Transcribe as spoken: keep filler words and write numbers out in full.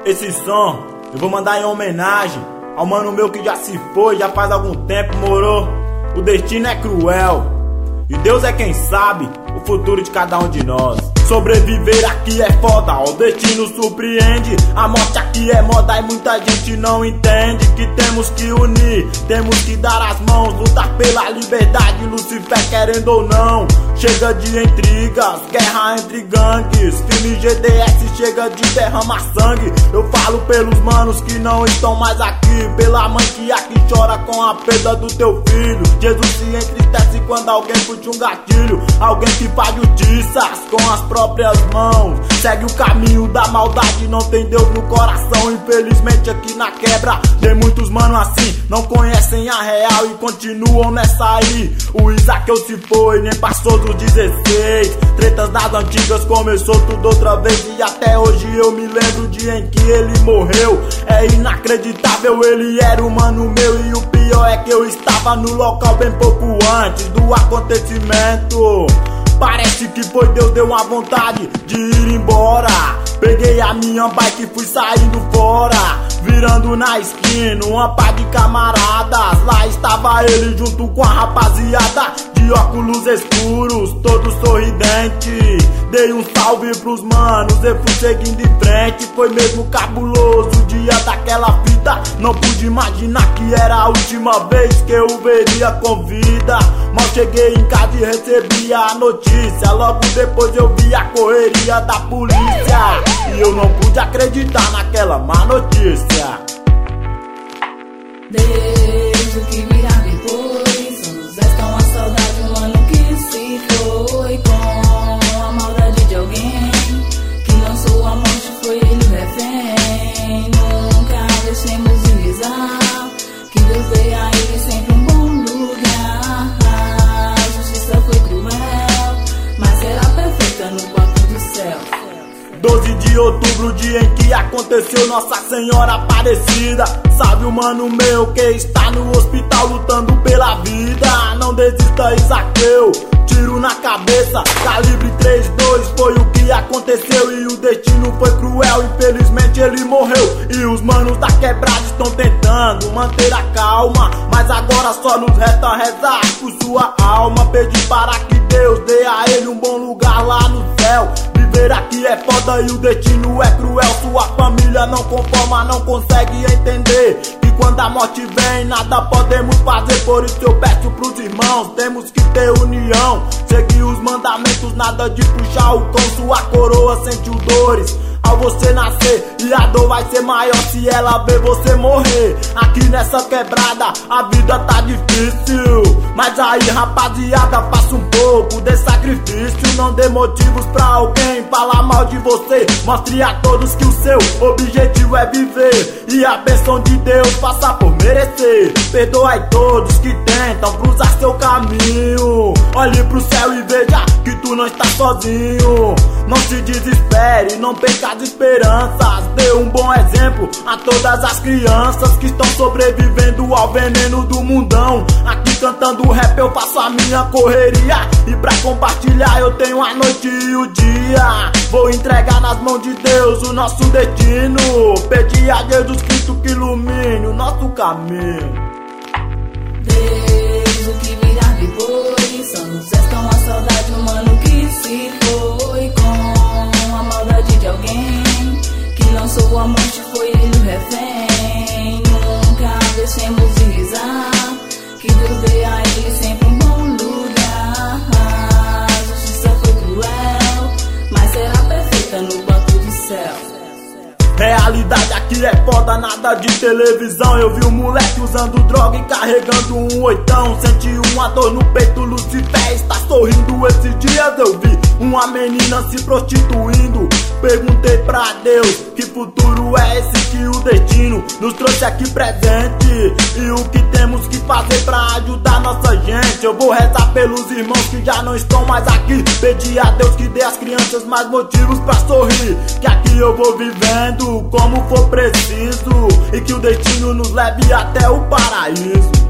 Esse som eu vou mandar em homenagem ao mano meu que já se foi, já faz algum tempo, morou. O destino é cruel e Deus é quem sabe o futuro de cada um de nós. Sobreviver aqui é foda, o destino surpreende. A morte aqui é moda e muita gente não entende que temos que unir, temos que dar as mãos, lutar pela liberdade, Lucifer querendo ou não. Chega de intrigas, guerra entre gangues, filme G D S chega de derramar sangue. Eu falo pelos manos que não estão mais aqui, pela mãe que aqui chora com a perda do teu filho. Jesus se entristece quando alguém puxa um gatilho, alguém que faz justiças com as próprias mãos. Segue o caminho da maldade, não tem Deus no coração. Infelizmente aqui na quebra tem muitos mano assim, não conhecem a real e continuam nessa aí. O Isaqueu se foi, nem passou dos dezesseis. Tretas das antigas, começou tudo outra vez. E até hoje eu me lembro o dia em que ele morreu. É inacreditável, ele era o mano meu. E o pior é que eu estava no local bem pouco antes do acontecimento. Parece que foi Deus, deu uma vontade de ir embora. Peguei a minha bike e fui saindo fora, virando na esquina uma pá de camaradas. Lá estava ele junto com a rapaziada de óculos escuros, todo sorridente. Dei um salve pros manos e fui seguindo em frente. Foi mesmo cabuloso o dia daquela fita. Não pude imaginar que era a última vez que eu o veria com vida. Mal cheguei em casa e recebi a notícia. Logo depois eu vi a correria da polícia e eu não pude acreditar naquela má notícia. Desde o que virá depois, São José com a saudade, um ano que se foi. Com a maldade de alguém que lançou a morte, foi ele o refém. Nunca deixemos de rezar, que Deus dê a ele sempre um bom lugar. A justiça foi cruel, mas será perfeita no quarto do céu. doze de outubro, dia em que aconteceu Nossa Senhora Aparecida. Sabe o mano meu que está no hospital lutando pela vida. Não desista, Isaqueu, tiro na cabeça, calibre trinta e dois foi o que aconteceu. E o destino foi cruel, infelizmente ele morreu. E os manos da quebrada estão tentando manter a calma, mas agora só nos resta rezar por sua alma. Pedir para que Deus dê a ele um bom lugar lá no céu. Viver aqui é foda e o destino é cruel. Sua família não conforma, não consegue entender que quando a morte vem nada podemos fazer. Por isso eu peço pros irmãos, temos que ter união, seguir os mandamentos, nada de puxar o cão. Sua coroa sentiu dores ao você nascer, e a dor vai ser maior se ela ver você morrer. Aqui nessa quebrada a vida tá difícil, mas aí rapaziada, faça um pouco de sacrifício. Não dê motivos pra alguém falar mal de você. Mostre a todos que o seu objetivo é viver, e a bênção de Deus passa por merecer. Perdoai todos que tentam cruzar seu caminho. Olhe pro céu e veja que tu não está sozinho. Não se desespere, não perca as esperanças. Dê um bom exemplo a todas as crianças que estão sobrevivendo ao veneno do mundão. Aqui cantando rap eu faço a minha correria, e pra compartilhar eu tenho a noite e o dia. Vou entregar nas mãos de Deus o nosso destino. Pedir a Jesus Cristo que ilumine o nosso caminho. Desde o que virá depois, São José com a saudade, um mano que se foi. Com a maldade de alguém que lançou a morte, foi ele o refém. Nunca deixemos de rezar, que Deus dê a ele sempre um bom lugar. A justiça foi cruel, mas será perfeita no banco do céu. Realidade aqui é foda, nada de televisão. Eu vi um moleque usando droga e carregando um oitão. Senti uma dor no peito, Lucifer está sorrindo. Esses dias eu vi uma menina se prostituindo. Perguntei pra Deus que futuro é esse que o destino nos trouxe aqui presente, e o que temos que fazer pra ajudar nossa gente. Eu vou rezar pelos irmãos que já não estão mais aqui. Pedir a Deus que dê às crianças mais motivos pra sorrir, que aqui eu vou vivendo como for preciso, e que o destino nos leve até o paraíso.